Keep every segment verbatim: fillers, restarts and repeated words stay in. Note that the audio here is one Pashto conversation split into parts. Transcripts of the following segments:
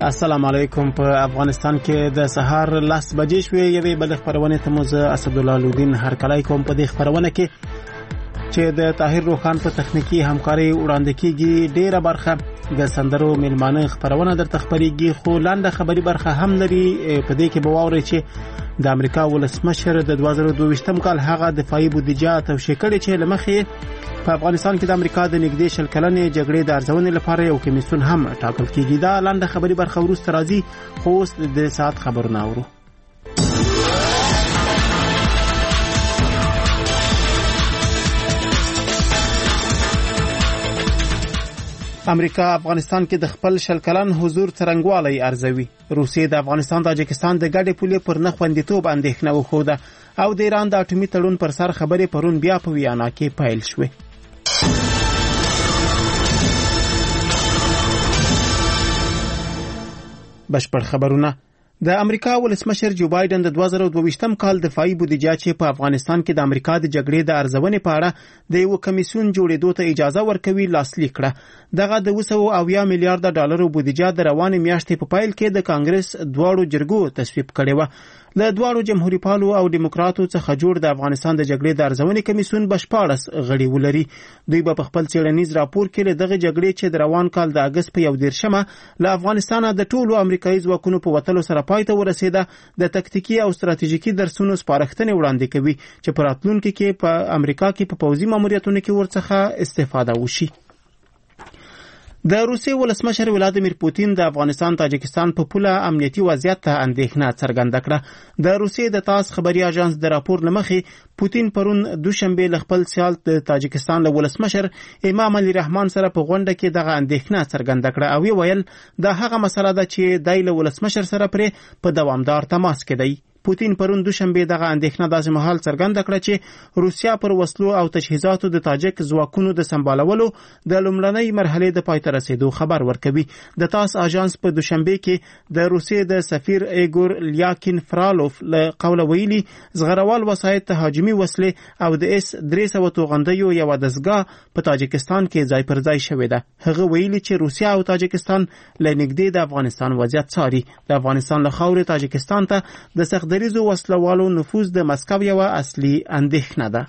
السلام علیکم. په افغانستان کې د سهار لس بجې شوې یوې بل خبرونه ته موږ اسدالله لودین هرکلی کوم. په دې خبرونه کې چې د طاهر روخان په تخنیکی همکاري وړاندې کیږي ډیره برخه د سندرو میلمانه خبرونه درته خبريږي، خو لاندې خبري برخه هم لري. په دې کې به واوري چې د امریکا ولسمشر د دوه زره دوه ویشتم کال هغه دفاعي بودیجه توشیح کړي چې لمخې په افغانستان کې د امریکا د نږدې شل کلنې جګړې د ارزونې لپاره یو کمیسیون هم ټاکل کیږي. دا لاندې خبري برخه وروسته راځي، خو اوس د ساعت خبرونه اورو. امریکا افغانستان کې د خپل شل کلن حضور څرنګوالی ارزوي. روسیې د افغانستان تاجکستان د ګډې پولې پر نه خوندیتوب اندېښنه وښوده او د ایران د اټومي تړون پر سر خبرې پرون بیا په ویانا کې پیل شوې. بشپړ خبرونه. د امریکا ولسمشر جو بایدن د دوه زره دوه ویشتم کال دفاعي بودیجه چې په افغانستان کې د امریکا د جګړې د ارزونې په اړه د یو کمیسیون جوړېدو ته اجازه ورکوي لاسلیک کړه. دغه د دوه سوه اویا میلیارډ ډالرو بودیجه د روانې میاشتې په پیل کې د کانګرس دواړو جرګو تصویب کړې و. له دواړو جمهوریت پالو او دیموکراتو څخه جوړ د افغانستان د جګړې د ارزونې کمیسیون بشپاړس غړي ولري. دوی به په خپل څېړنیز راپور کې له دغه جګړې چې د روان کال د اگست په یو دېرشمه له افغانستانه د ټولو امریکایي ځواکونو په وتلو سره پای ته ورسېده د تکتیکي او ستراتیژیکي درسونو سپارښتنې وړاندې کوي چې په راتلونکي کې په امریکا کې په پوځي ماموریتونو کې ورڅخه استفاده وشي. د روسیې ولسمشر ولادیمیر پوتین د افغانستان تاجکستان په پوله امنیتي وضعیت ته اندېښنه څرګنده کړه. د روسیې د تاس خبري اژانس د راپور لمخې پوتین پرون دوشنبه له خپل سیال د تاجکستان له ولسمشر امام علي رحمان سره په غونډه کې دغه اندېښنه څرګنده کړه او ویل دا هغه مسله ده چې دای له ولسمشر سره پرې په دوامدار تماس کې دی. پوتین پرون دوشنبه دغه اندېښنه داسې مهال څرګنده کړه چې روسیا پر وسلو او تجهیزاتو د تاجک ځواکونو د سمبالولو د لومړنۍ مرحلې د پای ته رسیدو خبر ورکوي. د تاس اژانس په دوشنبه کې د روسیې د سفیر ایګور لیاکین فرالوف له قوله ویلي زغروال وسایط تهاجمي وسلې او د اس درې سوه توغندیو یوه دستګاه په تاجکستان کې ځای پر ځای شوې ده. هغه ویلي چې روسیا او تاجکستان له نږدې د افغانستان وضعیت څاري. د افغانستان له خاورې تاجکستان ته د سخت دریزو وسلوالو نفوذ د مسکو یوه اصلي اندېښنه ده.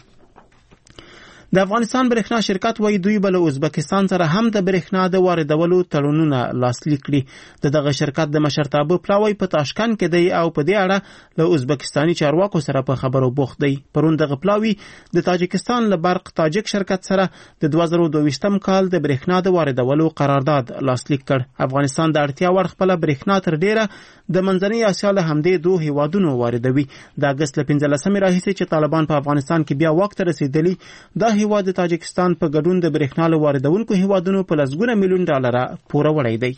د افغانستان برېښنا شرکت وایي دوی به له ازبکستان سره هم د برېښنا د واردولو تړونونه لاسلیک کړي. د دغه شرکت د مشرتابه پلاوی په تاشکند کې دی او په دې اړه له ازبکستاني چارواکو سره په خبرو بوخت دی. پرون دغه پلاوی د تاجکستان له برق تاجک شرکت سره د دوه زره دوه ویشتم کال د برېښنا د واردولو قرارداد لاسلیک کړ. افغانستان د اړتیا وړ خپله برېښنا تر ډیره د منځنۍ اسیا له همدې دوه هیوادونو واردوي. د اګست له پنځلسمې راهیسې چې طالبان په افغانستان کې بیا واک ته رسېدلي، دا هیواد د تاجکستان په ګډون د برېښنا له واردونکو هیوادونو په لسګونه میلیون ډالره پوروړی دی.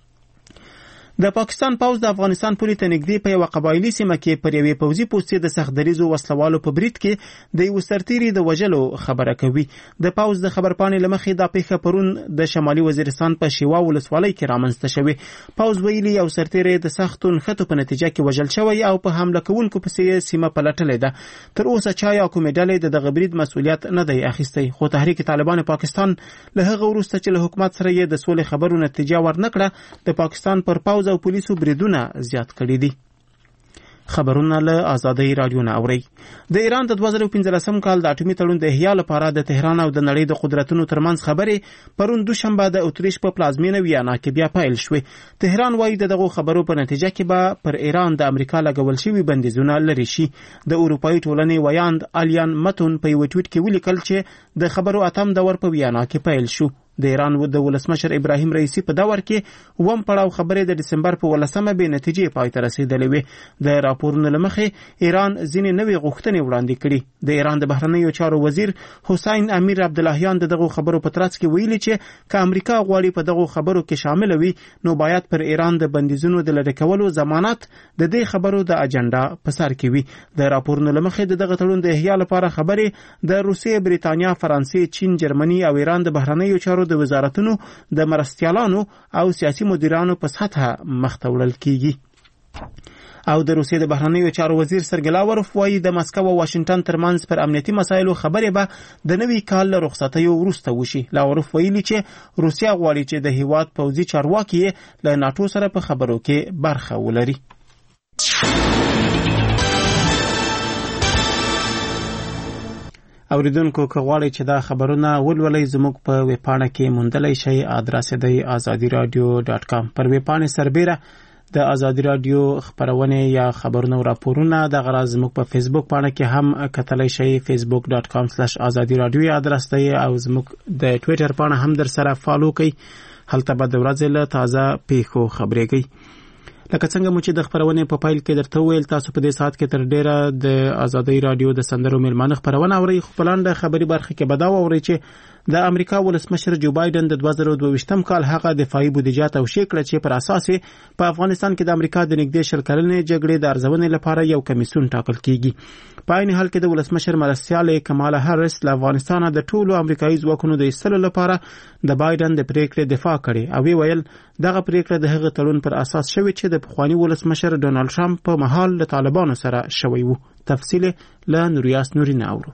د پاکستان پوځ د افغانستان پولې ته نږدې په یوه قبایلي سیمه کې پر یوې پوځي پوستې د سخت دریزو وسلوالو په برید کې د یوه سرتیري د وژلو خبره کوي. د پوځ د خبرپاڼې له مخې دا پیښه پرون د شمالي وزیرستان په شیوا ولسوالۍ کې رامنځته شوې. پوځ ویلي یو سرتیری د سختو نښتو په نتیجه کې وژل شوی او په حمله کوونکو پسې یې سیمه پلټلې ده. تر اوسه چا یا کومې ډلې د دغه برید مسؤلیت نه دی اخیستی، خو تحریک طالبان پاکستان له هغه وروسته چې له حکومت سره یې د سولې خبرو نتیجه ورنکړه د پاکستان پر پوځ او پولیسو بریدونه زیات کړي دي. خبرونه له آزادۍ رادیو نه اوري. د ایران د دوه زره پنځلسم کال د اټومي تړون د احیا لپاره د تهران او د نړۍ د قدرتونو ترمنځ خبرې پرون دوشنبه د اتریش په پلازمینه ویانا کې بیا پیل شوې. تهران وایي د دغو خبرو په نتیجه کې به پر ایران د امریکا لګول شوي بندیزونه لرې شي. د اروپایي ټولنې ویاند الیان متون په یو ټویټ کې ولیکل چې د خبرو اتم دور په ویانا کې پیل شو. د ایران د ولسمشر ابراهیم رئیسی په دور کې وم پړاو خبرې د دسمبر په ولسمه به نتیجې پای ته رسیدلې وې. د راپورونو له مخې ایران ځینې نوې غوښتنې وړاندې کړي. د ایران د بهرنیو چارو وزیر حسین امیر عبداللهیان د دغو خبرو په ترڅ کې ویلي چې که امریکا غواړي په دغو خبرو کې شامل وي نو باید پر ایران د بندیزونو د لرې کولو ضمانت د دې خبرو د اجنډا په سر کې وي. د راپورونو له مخې د دغه تړون د احیا لپاره خبرې د روسیې، بریتانیا، فرانسې، چین، جرمني او ایران د بهرنیو چارو د وزارتونو د مرستیالانو او سیاسي مدیرانو په سطحه مخ ته وړل کیږي. او د روسیې د بهرنیو چارو وزیر سرګی لاوروف وایي د مسکو او واشنگټن ترمنځ پر امنیتي مسایلو خبرې به د نوي کال له رخصتیو وروسته وشي. لاوروف ویلي چې روسیا غواړي چې د هیواد پوځي چارواکي له ناتو سره په خبرو کې برخه ولري. اوریدونکو که غواړئ چې دا خبرونه ولولئ زموږ په ویبپاڼه کې موندلی شئ. ادرس دی آزادي رادیو ډاټ کام. پر ویبپاڼې سربیره د آزادي رادیو خبرونه یا خبرونه او راپورونه د غراز زموږ په فیسبوک باندې کې هم کتلی شئ. فیسبوک ډاټ کام سلیش آزادي رادیو ادرس دی او زموږ د ټویټر باندې هم در سره فالو کړئ. هلته به د ورځې له تازه پیښو خبرېږئ. لکه څنګه مو چې د خبرونې په پایل کې درته ویل، تاسو په دې ساعت کې تر ډیره د آزادي رادیو د سندرو میلمانه خبرونه اورئ. خو په لاندې خبري برخه کې به دا واورئ چې د امریکا ولسمشر جو بایدن د دوه زره دوه ویشتم کال هغه دفاعي بودیجه توشیح کړه چې پر اساس په افغانستان کې د امریکا د نږدې شل کلنې جګړې د ارزونې لپاره یو کمیسیون ټاکل کیږي. په عین حال کې د ولسمشر مرستیال کمالا هریس له افغانستان د ټولو امریکایي ځواکونو د ایستلو لپاره د بایدن د پریکړې دفاع کړې او ویل دغه پریکړه د هغه تړون پر اساس شوې چې د پخوانی ولسمشر ډونالد ټرمپ په مهال له طالبانو سره شوی وو. تفصیل له نوریاس نورین اورو.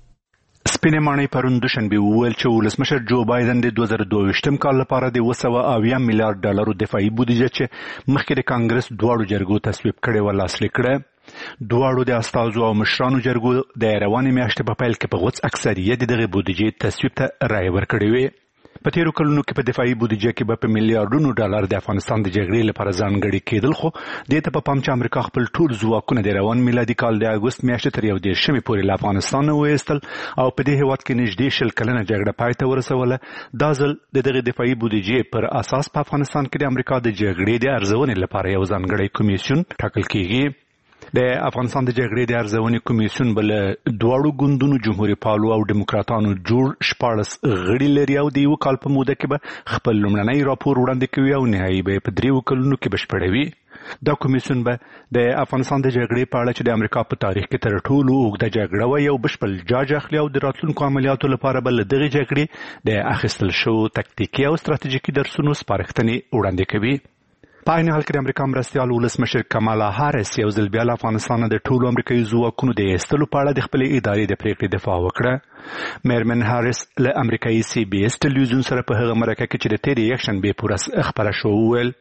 سپینې ماڼۍ پرون دوشنبه وویل چې ولسمشر جو بایدن د دوه زره دوه ویشتم کال لپاره د اوه سوه اویا میلیارډ ډالرو دفاعي بودیجه چې مخکې د کانګرس دواړو جرګو تصویب کړې وه لاسلیک کړه. دواړو د استازو او مشرانو جرګو د روانې میاشتې په پیل کې په غوڅ اکثریت دغه بودیجې تصویب ته رایې ورکړې وې. په تیرو کلونو کې په دفاعي بودیجه کې به په میلیارډونو ډالر د افغانستان د جګړې لپاره ځانګړي کېدل، خو دې ته په پام چې امریکا خپل ټول ځواکونه د روان میلادي کال د اګوست میاشتې تر یو دېرشمې پورې له افغانستان وایستل او په دې هېواد کې نږدې شل کلنه جګړه پای ته ورسوله. دا ځل د دغې دفاعي بودیجې پر اساس په افغانستان کې د امریکا د جګړې د ارزونې لپاره یو ځانګړی کمیسیون ټاکل کیږي. د افغانستان د جګړې د ارزونې کمیسیون بل دواړو ګوندونو جمهوریت پالو او دیموکراتانو جوړ شپاړس غړي لري او د یو کال په موده کې به خپل لومړنی راپور وړاندې کوي او نهایي به په دریو کلونو کې بشپړوي. دا کمیسیون به د افغانستان د جګړې په اړه چې د امریکا په تاریخ کې تر ټولو اوږده جګړه وه یو بشپړ جاج اخلي او د راتلونکو عملیاتو لپاره به له دغې جګړې د اخیستل شوو تکتیکي او ستراتیژیکي درسونو سپارښتنې وړاندې کوي. په عین حال کې د امریکا مرستیال ولسمشر کمالا هریس یو ځل بیا له افغانستانه د ټولو امریکایي ځواکونو د ایستلو په اړه د خپلې ادارې د پریکړې دفاع وکړه. میرمن هریس له امریکایي سی بي اس ټلویزیون سره په هغه مرکه کې چې د تیرې یکشنبې پورې خپره شو وویل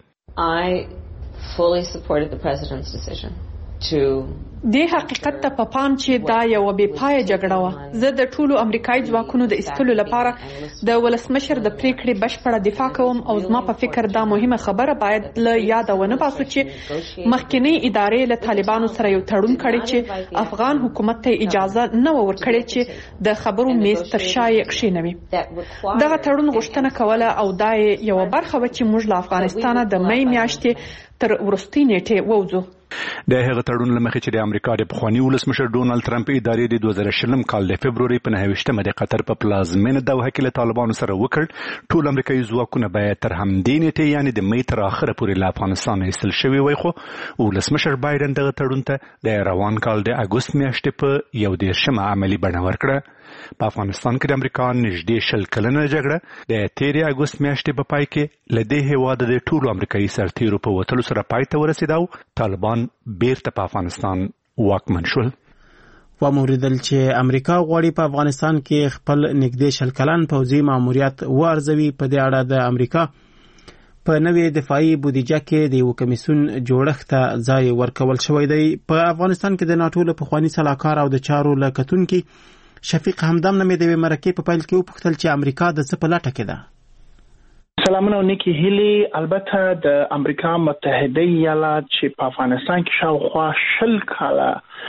I fully supported the president's decision to د حقیقت ته په پام چې دا یو بې پای جګړه وه. زه د ټولو امریکایي ځواکونو د ایستلو لپاره د ولسمشر د پریکړې بشپړه دفاع کوم او زما په فکر دا مهمه خبره باید له یاده ونه باسو چې مخکنی ادارې له طالبانو سره یو تړون کړی چې افغان حکومت ته اجازه نه ورکړي چې د خبرو میز تر شا یې کښېنوي. دغه تړون غوښتنه کوله او دا یو برخه وه چې موږ له افغانستانه د می میاشتې تر وروستۍ نیټې ووځو. د هغه تړون له مخې چې د امریکا د پخواني ولسمشر ډونالد ټرمپ ادارې د دوه زره شلم کال د فبروري په نهه ویشتمه د قطر په پلازمینه دوحه کې له طالبانو سره وکړ، ټول امریکایي ځواکونه باید تر همدې نیټې یعنې د می تر اخره پورې له افغانستانه ایستل شوي وای. خو ولسمشر بایدن دغه تړون ته د روان کال د اګوست میاشتې په یو دېرشمه عملي بڼه ورکړه. په افغانستان کې د امریکا نږدې شل کلنه جګړه د تیرې اګوست میاشتې په پای کې له دې هېواده د ټولو امریکایي سرتیرو په وتلو سره پای ته ورسېده او طالبان بیرته په افغانستان واکمن شول. وموریدل چې امریکا غواړي په افغانستان کې خپل نږدې شل کلن پوځي ماموریت وارزوي. په دې اړه د امریکا په نوې دفاعي بودیجه کې د یو کمیسیون جوړښت ته ځای ورکول شوی دی. په افغانستان کې د ناټو له پخواني سلاکار او د چارو له کتونکي شفیق همدم نه مې د مرکې په پیل کې وپوښتل چې امریکا د څه په لټه کې ده. سلامونه او نیکی هیلی. البته د امریکا متحده ایالات چې په افغانستان کې شاوخوا شل کاله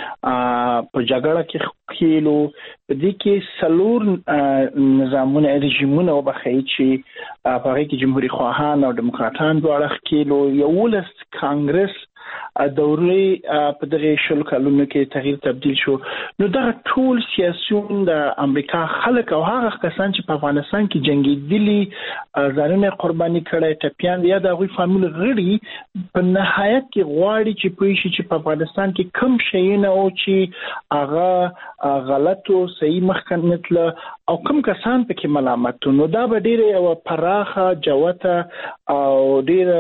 په جګړه کې کېلو، په دې کې څلور نظامونه رژیمونه وبخښئ چې په هغې کې جمهوري خواهان او دیموکراتان دواړه کېلو، یولس کانګرس دورې په دغه شل کلونو کې تغییر تبدیل شو. نو دغه ټول سیاسيون د امریکا خلک او هغه کسان چې په افغانستان کې جنگیدلي ځانونه قرباني کړي ټپيان یا د هغوی فامیل غړي په نهایت کې غواړي چې پوه شي چې په افغانستان کې کم شیونه او چې هغه غلط او صحیح مخکې نتله او کم کسان پکې ملامت. نو دا به ډېره یو پراخه جوته او ډېره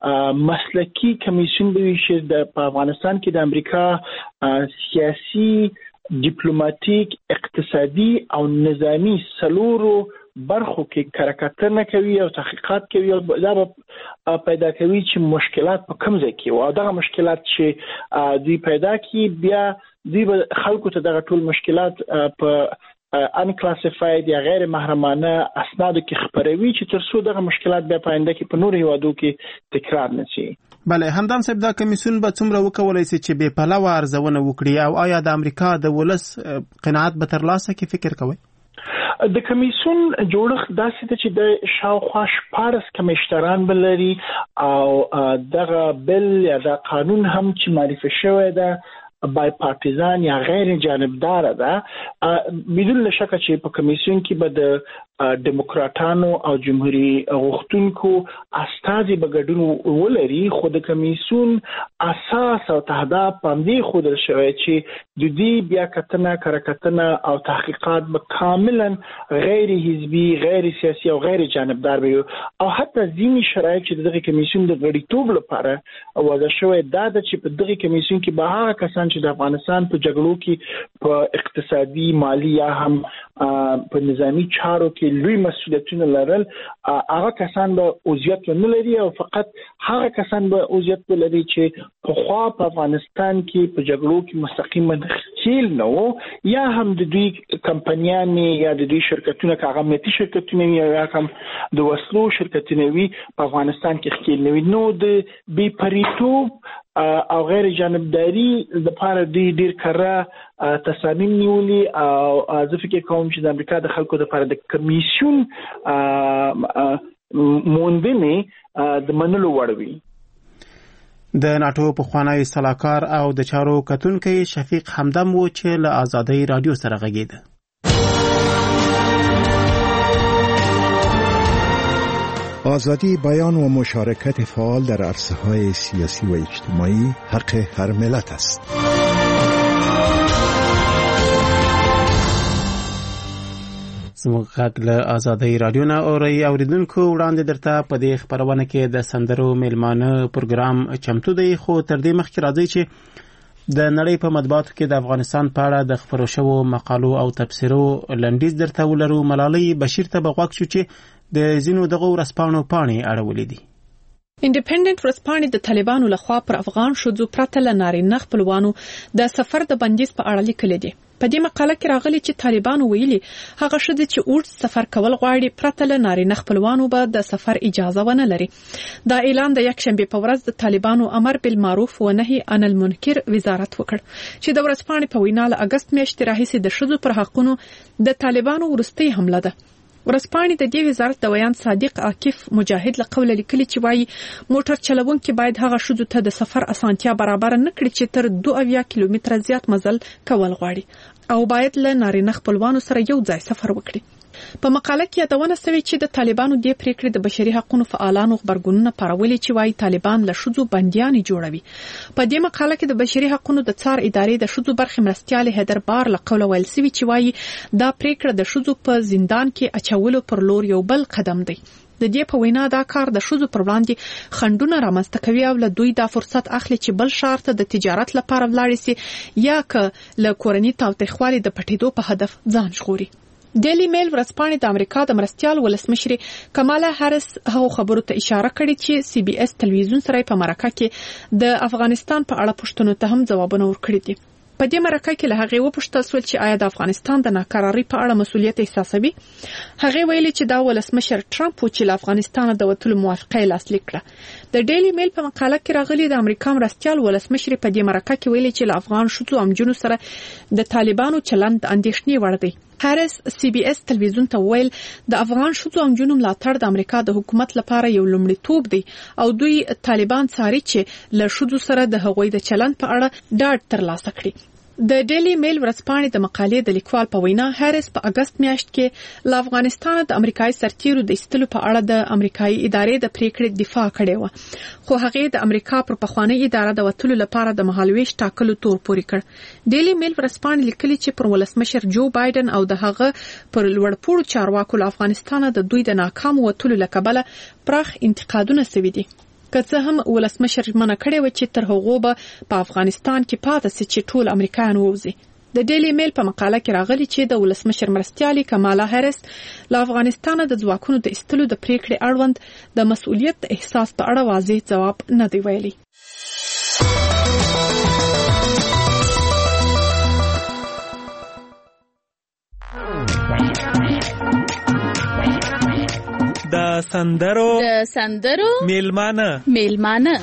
مسلکی کمیسیون به وي چې د افغانستان کې د امریکا سیاسي ډیپلوماټیک اقتصادي او نظامی سلورو برخو کې کارکتنه کوي او تحقیقات کوي او دا پیدا کوي چې مشکلات په کوم ځای کې او دغه مشکلات چې دوی پیدا کی بیا دوی خلکو ته دغه ټول مشکلات په ان کلاسیفاید یا غیر محرمانه اسنادو کې خبروي چې تر څو دغه مشکلات بیا په آینده کې په نورو هیوادو کې تکرار نشي. بله همدان صاحب دا کمیسیون به څومره وکولای شي چې بې پلوه ارزونه وکړي او آیا د امریکا د ولس قناعت به ترلاسه کړي فکر کوئ؟ د کمیسیون جوړښت داسې ده چې د شاوخوا شپاړس کمیشنران بلري او دغه بل یا د قانون هم چې معرفي شوی ده بای پارتیزان یا غیر جانبدار ده بدون شک چې په کمیسیون کې به د ډیموکراټانو او جمهوریت غوښتونکو استازي به ګډون ولري خو د کمیسیون اساس او تهداب باندې خودل شوی چې د دې بیا کتنه کارکتنه او تحقیقات به کاملا غیر حزبي غیر سیاسي او غیر جانبدار وي او حتی ځینې شرایط چې دغه کمیسیون د غړیتوب لپاره وضع شوی دا چې په دغه کمیسیون کې به هغه کسان چې د افغانستان په جګړو کې په اقتصادي مالی یا هم په نظامی چارو کې لوی مسؤلیتونه لرل هغه کسان به عضویت نه لري او فقط هغه کسان به عضویت لري چې په خوا په افغانستان کې په جګړو کې مستقیما خیل نه وو یا هم د دوی کمپنیان یا د دوی شرکتونه کاغه ملي شرکتونه یا هم د وسلو شرکتونه وي په افغانستان کې خیل نه وي نو د بي پریتوب او غیر جانبداري د لپاره د ډیر کړه تصامیم نیولي او زه فکر کوم چې د امریکا د خلکو لپاره د کمیسیون موندنې د منلو وړ وي. د ناتو پخوانی سلاکار او د چارو کتونکي شفیق حمدم و چې له آزادۍ رادیو سره غږیده. آزادی بیان و مشارکت فعال در عرصه‌های سیاسی و اجتماعی حق هر ملت است. زموږ غږ له آزادۍ رادیو نه اورئ اوریدونکو وړاندې درته په دې خپرونه کې د سندرو میلمانه پروګرام چمتو دی خو تر دې مخکې راځي چې د نړۍ په مطبوعاتو کې د افغانستان په اړه د خپرو شوو مقالو او تبصرو لنډیز درته ولرو. ملالۍ بشیر ته به غوږ شو چې د ځینو دغه ورځپاڼو پاڼې اړولې دي. انډیپندنت ورځپاڼې د طالبانو لخوا پر افغان ښځو پرته له نارینه خپلوانو د سفر د بندیز په اړه لیکلي دي. په دې مقاله کې راغلي چې طالبانو ویلي هغه ښځې چې اوږد سفر کول غواړي پرته له نارینه خپلوانو به د سفر اجازه ونه لري. دا اعلان د یکشنبې په ورځ د طالبانو امر بالمعروف و نهي عن المنکر وزارت وکړ چې د ورځپاڼې په وینا له اگست میاشتې راهیسې د ښځو پر حقونو د طالبانو وروستۍ حمله ده. ورځپاڼې د دې وزارت د ویان صادق عاکف مجاهد له قوله لیکلي چې وایي موټر چلوونکي باید هغه ښځو ته د سفر اسانتیا برابر نه کړي چې تر دوه اویا کیلومتره زیات مزل کول غواړي او باید له نارینه خپلوانو سره یو ځای سفر وکړي. په مقاله کې یادونه شوې چې د طالبانو د پریکړې د بشري حقوقو فعالانو خبرګونونه پارولي چې وايي طالبان له شذو بنديان جوړوي. په دې مقاله کې د بشري حقوقو د څار ادارې د شذو برخې مرستيال هدر بار له قوله ویل سوي چې وايي دا پریکړه د شذو په زندان کې اچولو پر لور یو بل قدم دی. د دې په وینا دا کار د شذو پر وړاندې خندونه رامنځته کوي او له دوی دا فرصت اخلي چې بل شهر ته د تجارت لپاره ولاړ شي یا که له کورنۍ تاوتریخوالي د پټېدو په هدف ځان ژغوري. ډیلی میل ورځپاڼې د امریکا د مرستيال ولسمشرې کمالا هریس هغه خبرو ته اشاره کړې چې سی بي اس تلویزیون سره په مرکه کې د افغانستان په اړه پوښتنو ته هم ځوابونه ورکړي دي. په دې مرکه کې له هغه وپوښتل شو چې آیا د افغانستان د ناکرارۍ په اړه مسؤلیت احساسوي. هغه ویلي چې دا ولسمشر ټرمپ چې له افغانستان د وټلو موافقه لاسلیک کړه. د ډیلی میل په مقاله کې راغلي د امریکا مرستيال ولسمشر په دې مرکه کې ویلي چې له افغان شوتو امجنو سره د طالبانو چلند اندېښنې وړ دی. هریس سی بي اس تلویزیون ته ویل د افغان شوتو امجنو ملاتړ د امریکا د حکومت لپاره یو لومړیتوب دی او دوی طالبان څاري چې له شوتو سره د هغوی د چلند په اړه ډاډ ترلاسه کړي. د ډیلی میل ورځپاڼې د مقالې د لیکوال په وینا هریس په اگست میاشت کې له افغانستان د امریکایي سرتیرو د ایستلو په اړه د امریکایي ادارې د پریکړې دفاع کړې و خو هغه د امریکا پر پخوانی اداره د وټلو لپاره د مهالويش ټاکلو تور پوري کړ. ډیلی میل ورځپاڼې لیکلي چې پر ولسمشر جو بایدن او د هغه پر لوړپوړو چارواکو له افغانستان د دوی د ناکام وټلو لکبله پراخ انتقادونه شوي دي. که څه هم ولسمشر منع کړی و چې تر هغو به په افغانستان کې پاتې سي چې ټول امریکایان ووځي. د ډیلی میل په مقاله کې راغلی چې د ولسمشر مرستیالي کمالا هریس له افغانستان د ځواکونو د ایستلو د پریکړې اړوند د مسؤلیت احساس په اړه واضح ځواب نه دی ویلي. د سندرو د سندرو میلمانه میلمانه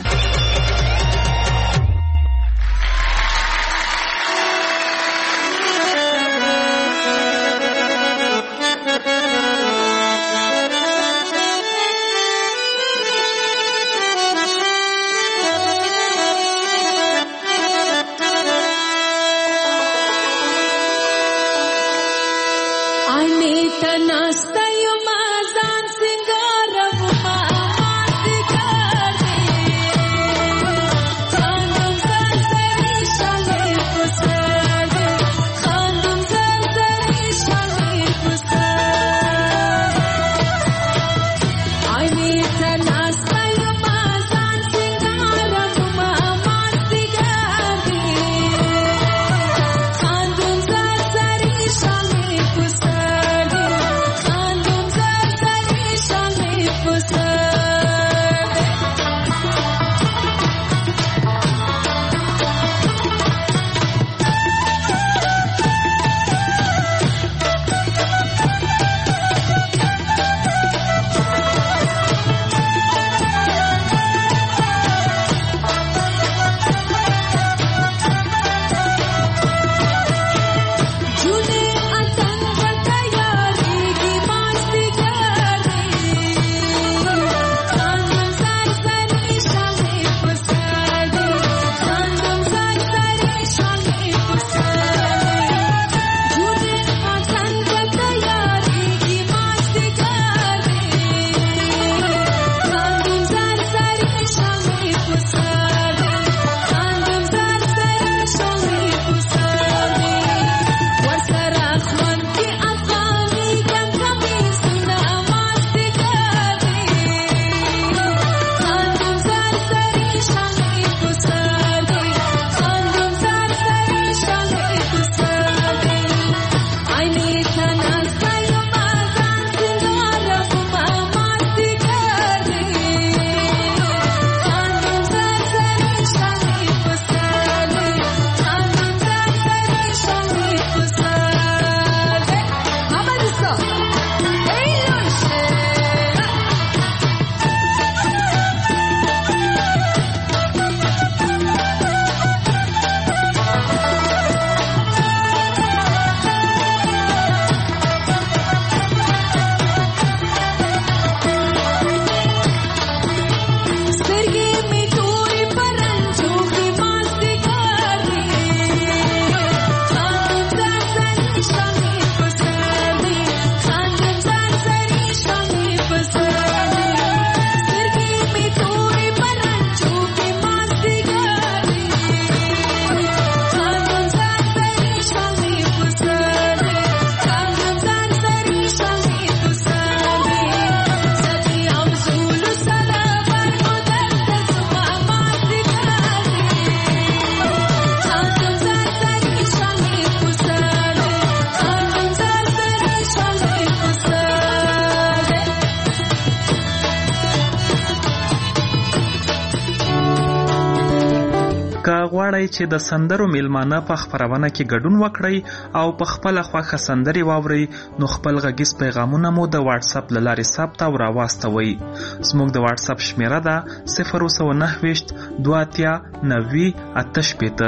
غواړئ چې د سندرو میلمانه په خپرونه کې ګډون وکړئ او په خپل خوښه سندري واورئ نو خپل غږیز پیغامونه مو د واتس اپ له لارې ثبت او راواستوئ. زموږ د واتس اپ شمیره ده صفر سوه نهه ویشت دوه اتیا نوي اته شپېته.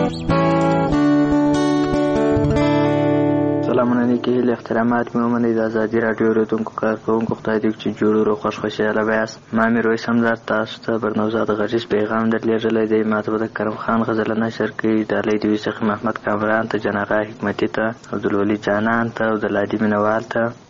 سلامونه نیکی هیله احترامات مې ومنئ. د ازادي راډیو اورېدونکو کارکوونکو خدای دې چې جوړ ورو خوش خوشحاله بیاست. ما میرویس همدرد تاسو ته برنوزاد غږیز پیغام درلیږلی دی. ما ته به د کرم خان غزله نشر کړي. ډالۍ د یوسف محمد کامران ته، جناغا حکمتي ته، عبدالولي جانان ته او د لادي مینوال ته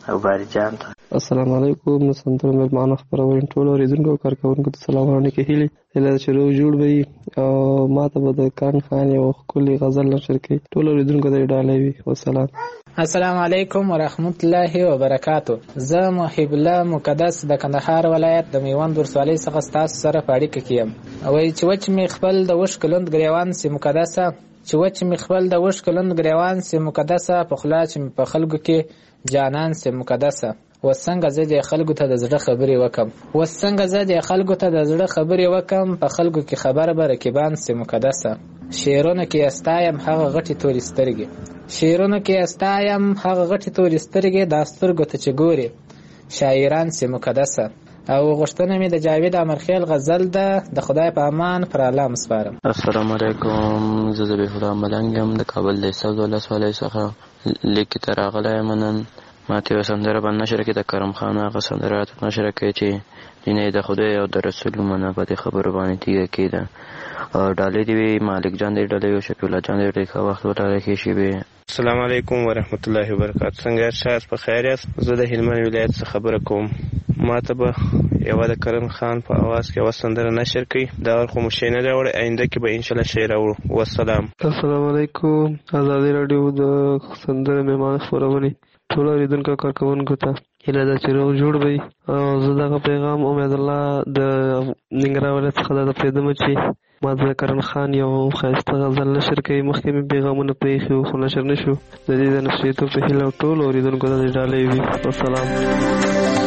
او باری جان ته. السلام علیکم. د سندرو مېلمانه خپرونې ټولو اورېدونکو او کارکوونکو ته سلامونه کې هیلې هیله چې روغ جوړ به وي او ما ته به د کان خان یو ښکلي غزل نشر کړي. ټولو اورېدونکو ته یې ډالۍ وي. والسلام. السلام علیکم ورحمت الله وبرکاتو. زه محب الله مقدس د کندهار ولایت د میوند ولسوالۍ څخه ستاسو سره په اړیکه کې یم. وایي چې وچ مې خپل د وش کلند ګریوان سي مقدسه چې وچ مې خپل د وش کلند ګریوان سي مقدسه په خلا چې په خلکو کې جانان سي مقدسه. وسنګ زه د خلکو ته د زړه خبرې وکم وسنګ زه د خلکو ته د زړه خبرې وکم په خلکو کې خبر به رکیبان سي مقدسه. شعرونه کې استایم هغه غټي تورې سترګې شعرونه کې استایم هغه غټي تورې سترګې د سترګو ته چې ګوري شاعران سي مقدسه. او غوښتنه مې د جاوید امرخیل غزل ده د خدای په امان پر الله مسپارم. السلام علیکم. زه ذبیح الله ملنګ یم د کابل د سود ولسوالۍ څخه لیک ته راغلی منن. ماته یو سندره باندې نشر کې د کرم خان هغه سندره ته نشر کې چې دینه د خدای او د رسول منافه د خبرو باندې تیګه کېده او ډالې دی مالک جان دی ډالې او شفیع الله جان دی ډېر وخت وټاله کې شي به. السلام علیکم ورحمت الله وبرکاتہ. څنګه شاس په خیر یاست؟ زه د هلمند ولایت څخه خبره کوم. ماته به یو د کرم خان په आवाज کې وسندره نشر کړي دا خو مشه نه راوړي آینده کې به ان شاء الله شعر راوړو. والسلام. السلام علیکم. آزادی رادیو د سندره مېلمانه خپرونې ټول اوریدونکو کارکوونکو ته هیله ده چې روغ جوړ وي او زه دغه پیغام امید الله د ننګرهار ولایت څخه د پرېږدم چې ما د کرن خان یو ښایسته غزل نشر کوي. مخکې مې پیغامونه پرېښي وو خو نشر نه شو. د دې د نشریدو په هیله ټولو اوریدونکو ته دې ډالۍ وي. والسلام.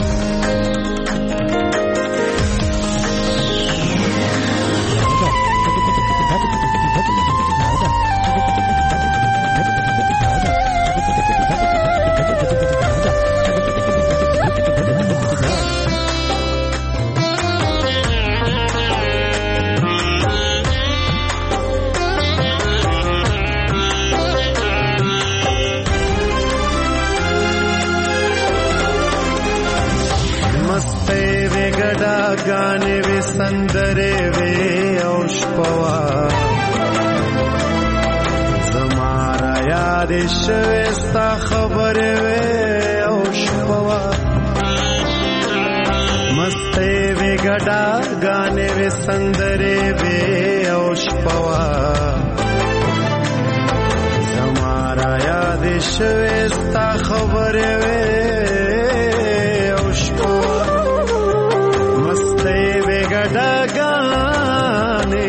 गाने वे संदरे वे औषपवा जमारा याद शवेस्ता खबर वे औषपवा मस्ते वे गडा गाने वे संदरे वे औषपवा जमारा याद शवेस्ता खबर वे डगाने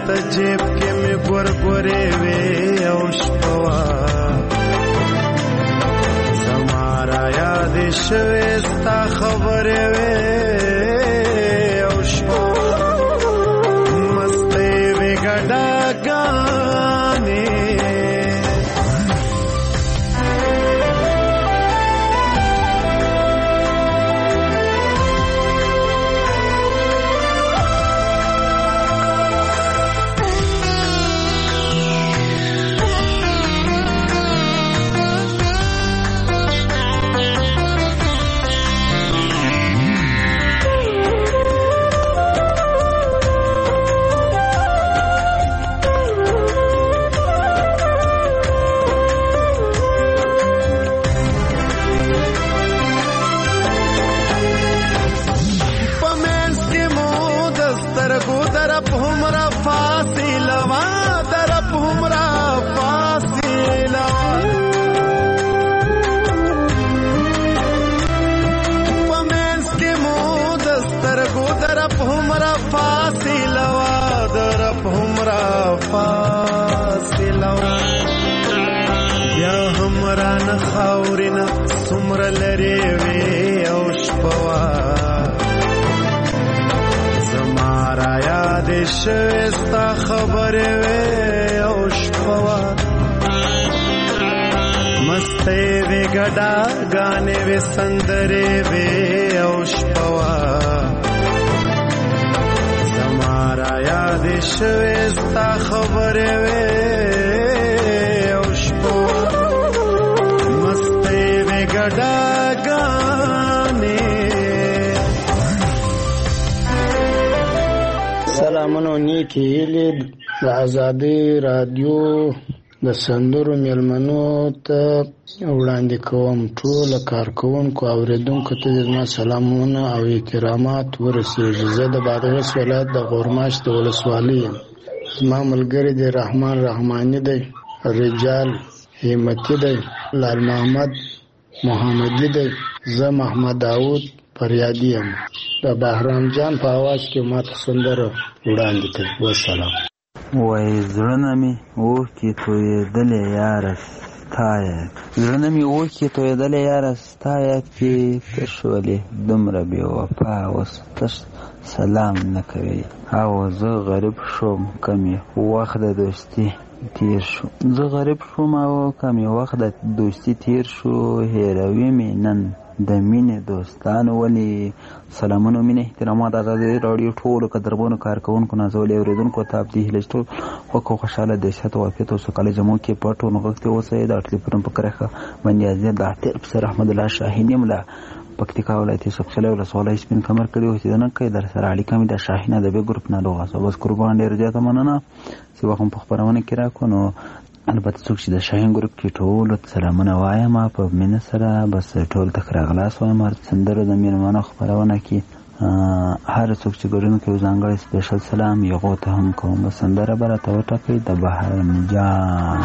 ته جیب کې مې ګورګورې وې او شپوا زما را یادې شوې ستا خبرې وې او شپوا مستې وې ګډاګانې بیا همرا نه خاورینه څومره لرې وې او شپوا زما را یادې شوې ستا خبرې وې او شپوا مستې وې ګډاګانې وې سندرې وې او شپوا زما را یادې شوې ستا خبرې وې او شپوا مستې وې ګډاګانې. سلامونه نیکی هیلې د آزادۍ رادیو د سندرو میلمنو ته وړاندې کوم. ټول کارکونکو او اوریدونکو ته زما سلامونه او احترامات ورسیږي. زه د بادغیس ولایت د غورماش د ولسوالۍ یم. زما ملګری دی رحمان رحمانی دی، رجال همتی دی، لال محمد محمدی دی، زه محمد داود فریادی یم. د بهرام جان په आवाज کې ماته سندره وړاندې کوي. والسلام. وای زړه مې اوښکې تویېدلې یاره ستا یاد، زړه مې اوښکې تویېدلې یاره ستا یاد کې تش ولې دومره بې وفا اوس تش سلام نه کوي. او زه غریب شوم که مې وخت د دوستي تیر شو، زه غریب شوم او که مې وخت د دوستي تیر شو. هېروي مې نن د مینې دوستانو ولې. سلامونه مینه احترامات آزادۍ راډیو ټولو قدرمنو کارکوونکو نازولي اورېدونکو ته ابدي هیله ټول وکړو خوشحاله د صحت او عافیت او سوکالۍ جمعو کې پټو نغښتې اوسئ. د ټلیفون په کرښه باندې ازیت د احتر پسر احمد الله شاهین یم له پکتیکا ولایت سبخله ولسوالۍ سپین کمر کړي اوسېدنه کوي. در سره اړیکه مې د شاهین ادبي ګروپ ناروغه سو بس قربان ډېر زیاته مننه چې وخت په خبرونه کې راکو. نو البته څوک چې د شاهین ګروپ کې ټولو سلامونه وایم په مینه سره بس ټول ته ښه راغلاست وایم. هر سندرو د میلمانو خپرونه کې هر څوک چې ګډون کوي ځانګړی سپیشل سلام یغو ته هم کوم. بس سندره به راته وټاکئ د بهرام جان.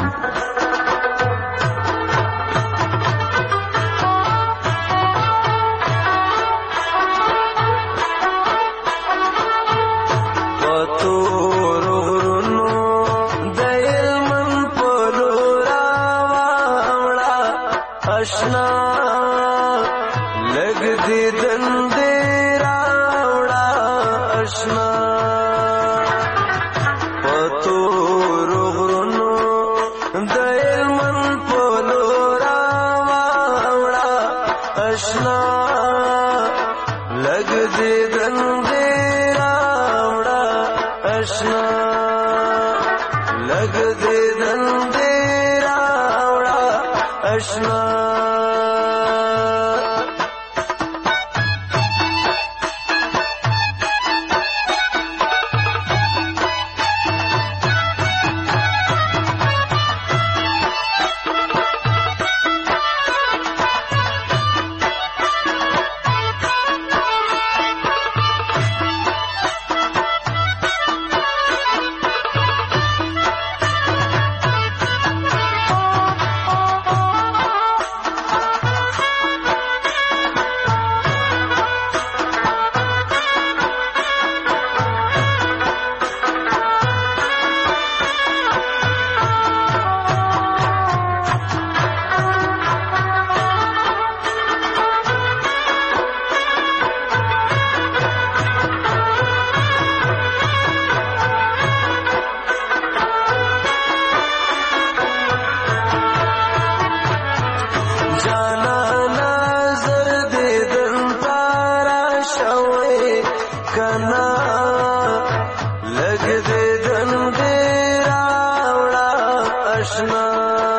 کنا لګ دې دن دې راوړه آشنا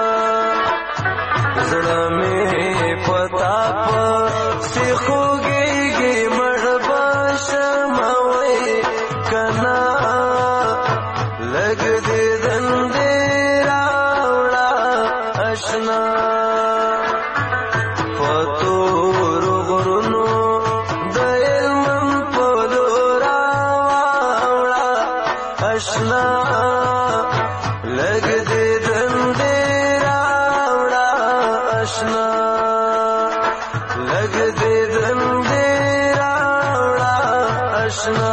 زړه مې پتا په سیخوږي مړ بشم وې کنا لګ دې دن دې راوړه آشنا پتور غرونو د علم په لور راوړه آشنا لګ دې دن دې راوړه آشنا لګ دې دن دې راوړه آشنا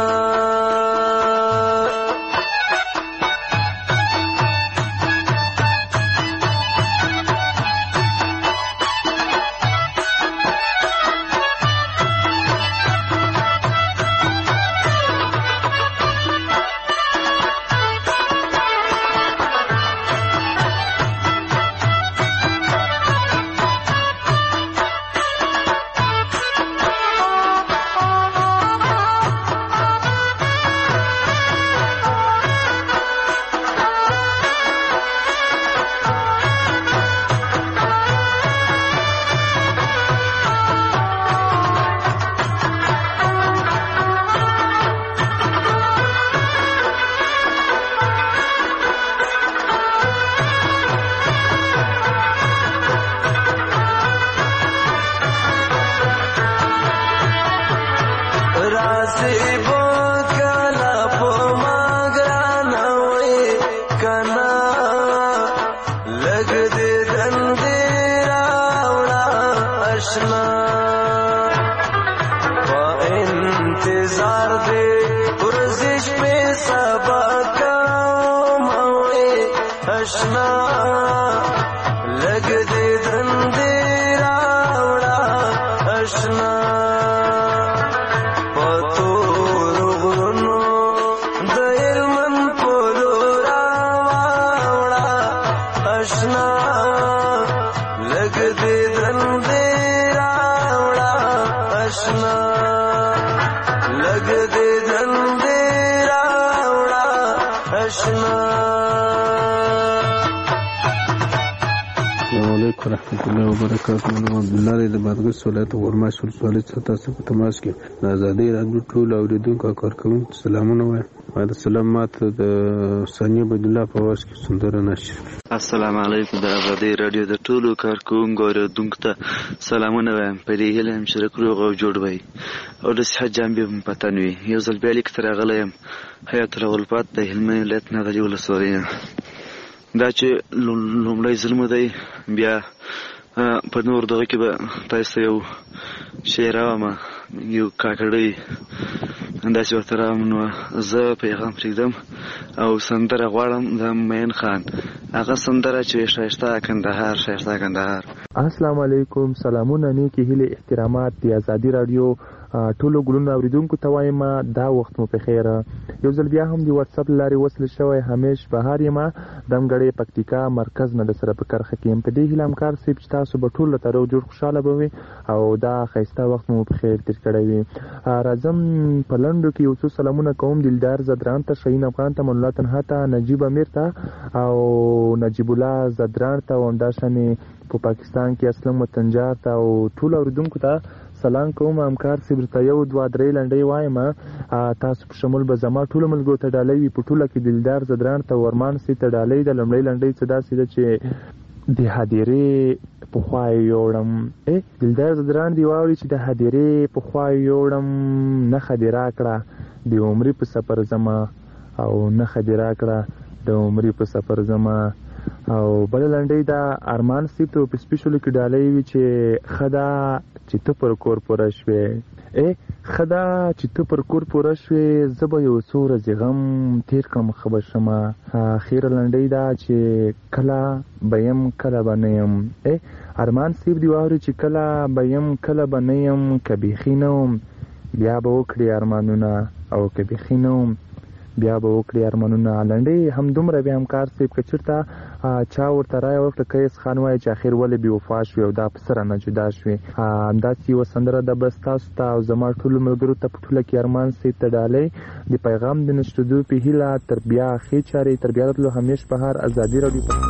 ولایت ورماش ولسوالۍ څخه تاسو په تماس کې د آزادۍ رادیو ټول اوریدونکو کارکوونکو سلامونه وایم. دا سلام ماته د ثانیه عبد الله په واس کې سندره نشر. السلام علیکم د آزادۍ رادیو د ټولو کارکوونکو اوریدونکو ته سلامونه وایم. په دې هیله هم چې روغ او جوړ وي او د صحت جامې هم پتن وي. یو ځل بیا لیک ته راغلی یم حیات الغلفات د هلمند ولایت نادري ولسوالۍ. دا چې لومړی ځل مو دی بیا په نور دغه کې به تاسو یو شعر وایم یو کاکړی داسې ورته راوړم نو زه پیغام پرېږدم او سندره غواړم د مین خان هغه سندره چې ښایسته کندهار ښایسته کندهار. السلام علیکم سلامونه نیکې هیلې احترامات د آزادي راډیو ټولو ګلونو اوریدونکو ته وایم دا وخت مو په خیر. یو ځل بیا هم د واتساپ لارې وصل شوی همیش بهار یم دمګړې پکتیکا مرکز نه د سره په کرخه کې یم. په دې هیله همکار صاحب چې تاسو به ټول ته روغ جوړ خوشحاله به وي او دا ښایسته وخت مو په خیر تیر کړی وي. راځم په لنډو کې یو څو سلامونه کوم دلدار زدران ته شهین افغان ته من الله تنها ته نجیب امیر ته او نجیب الله زدران ته او همداشانې په پاکستان کې اسلم وطنجار ته او ټول اوریدونکو ته سلام کوم. همکار صاحب ته یو دوه درې لنډۍ وایم تاسو په شمول به زما ټولو ملګرو ته ډالۍ وي. په ټوله کې دلدار زدران ته ورمان سي ته ډالۍ د لومړۍ لنډۍ څه داسې ده چې د هدیرې پخوا یوړم دلدار زدران دی واوري چې د هدیرې پخوا یوړم نښه دې راکړه د عمرې په سفر زما او نښه دې راکړه د عمرې په سفر زما. او بل لنډۍ دا ارمان صاحب ته په سپیشلو کې ډالۍ وي چې خدا چې ته پر کور پوره شوې ای خدا چې ته پر کور پوره شوې زه به یو څو ورځې غم تیر کړم ښه به شمه. اخیره لنډۍ دا چې کله به یم کله به نه یم ای ارمان صاحب دی واوري چې کله به یم کله به نه یم که بیخي نه وم بیا به وکړي ارمانونه او که بیخي نه وم بیا به وکړي ارمانونه لنډې هم دومره بیا هم کار صاحب که چېرته چا ورته رایه وکړه قیس خان وایي چې اخر ولې بې وفا شوې او دا په څه رانه جدا شوې. همداسې یوه سندره ده بس تاسو ته او زما ټولو ملګرو ته په ټوله کې ارمان صاحب ته ډالۍ د پیغام د نشتېدو په هیله تر بیا ښې چارې تر بیا راتلو همیش بهار ازادي راډیو.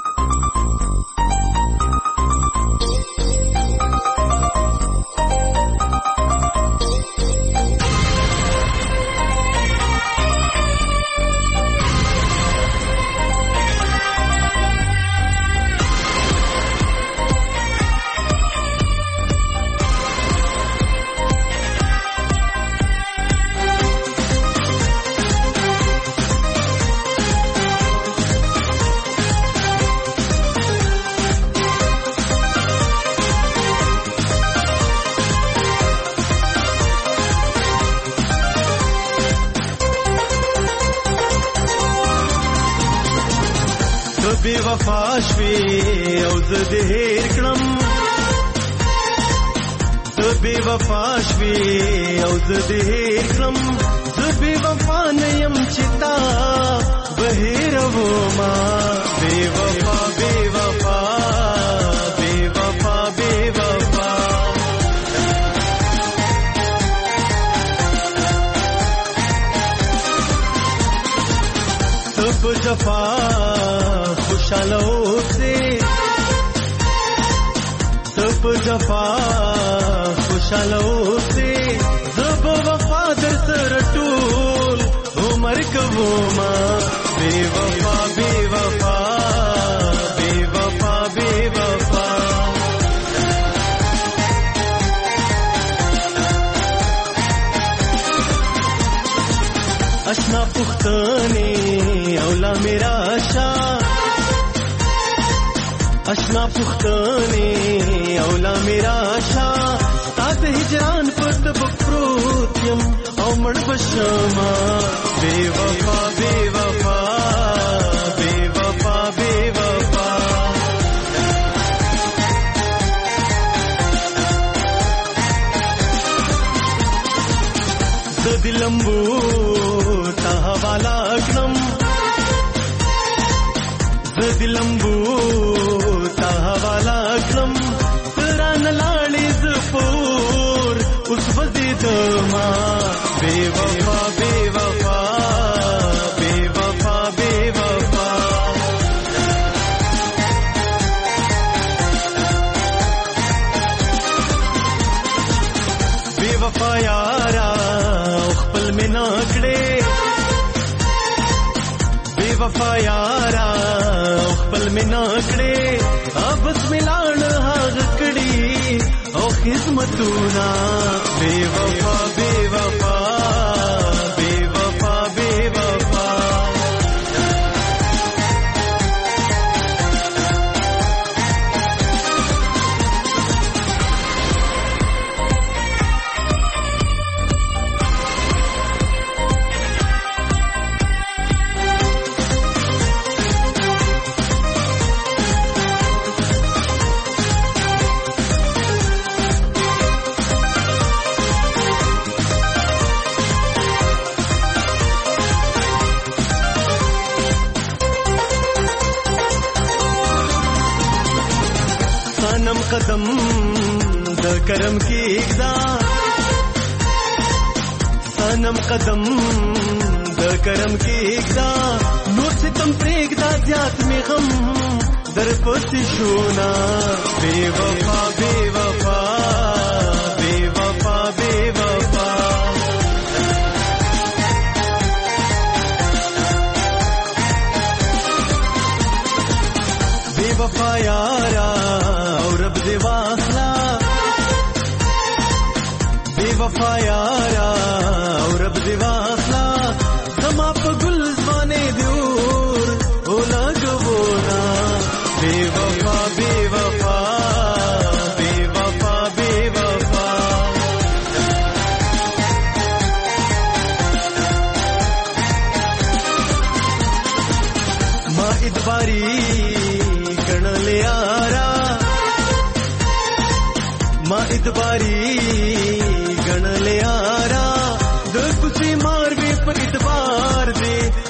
गण ले आरा दो कुछ मार भी पर इतबार दे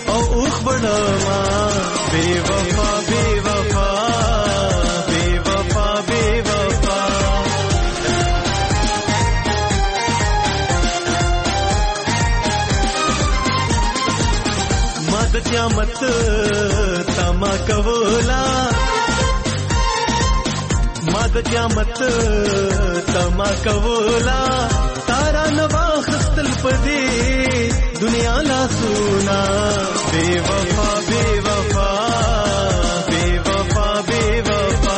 وړما بے وفا بے وفا بے وفا بے وفا مد قیامت تما کولا مد قیامت تما کولا تارا نواخ خستل پدی دنیا لا سونا بے وفا بے وفا بے وفا بے وفا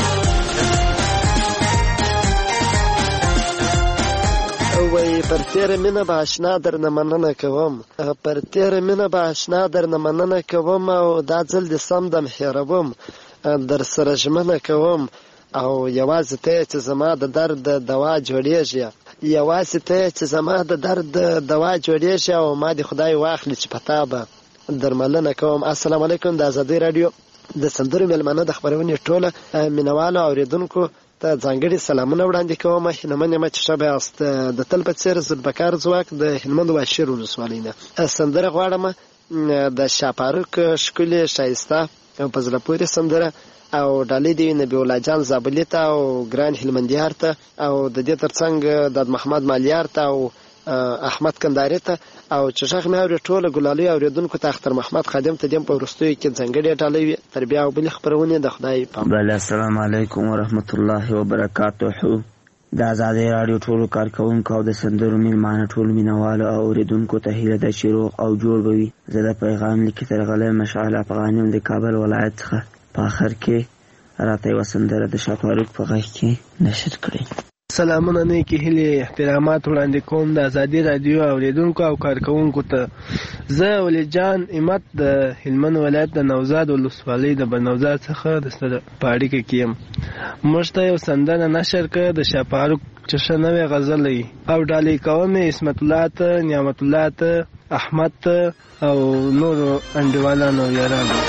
وای پر تیر مینه به آشنا درنه مننه کوم پر تیر مینه به آشنا درنه مننه کوم او دا ځل د سم دم هېروم در سره ژمنه کوم او یوازې ته چې زما د درد دوا جوړیږي یوازې ته چې زما د درد دوا جوړیږي او ما د خدای واخلي چې پتا به درملنه کوم. السلام علیکم. د ازادي رادیو د سندرو مېلمانه د خبرونې ټوله مینوالو اوریدونکو ته ځانګړي سلامونه وړاندې کوم. هیلمن یم چې ښه یاست. د تل په څېر زلبکار ځواک د هلمند واشیر ولسوالۍ نه سندره غواړم د شاپاروک ښکلې ښایسته او په زړه پورې سندره او ډالۍ دی نبی الله جان زابلي ته او ګران هلمندیار ته او د دې ترڅنګ د محمد مالیار ته او احمد کنداري ته او چې ښه مې اوري ټوله ګلالي اوریدونکو ته اختر محمد خادم ته دیم په وروستیو کې ځانګړې ډالۍ وي. تر بیا او بلې خپرونې د خدای پام. بله السلام علیکم ورحمت الله وبرکاته. د ازادۍ راډیو ټولو کارکوونکو او د سندرو میلمانه ټولو مینوالو او اوریدونکو ته هیله ده چې روغ او جوړ به وي. زه د پیغام لیکې ترغلی مشعل افغاني یم د کابل ولایت څخه. په آخر کې راته یوه سندره د شاپاروک په غږ کې نشر کړئ. سلامونه نیکې هیلې احترامات وړاندې کوم د ازادي راډیو اوریدونکو او کارکوونکو ته. زه ولی جان امت د هلمند ولایت د نوزاد ولسوالۍ د بنوزاد څخه د سره په اړیکه کې یم. موږ ته یو سندره نشر کړه د شاپاروک چې ښه نوې غزل وي او ډالۍ کوم یې عصمت الله ته، نعمت الله ته، احمد ته او نورو انډیوالانو او یارانو.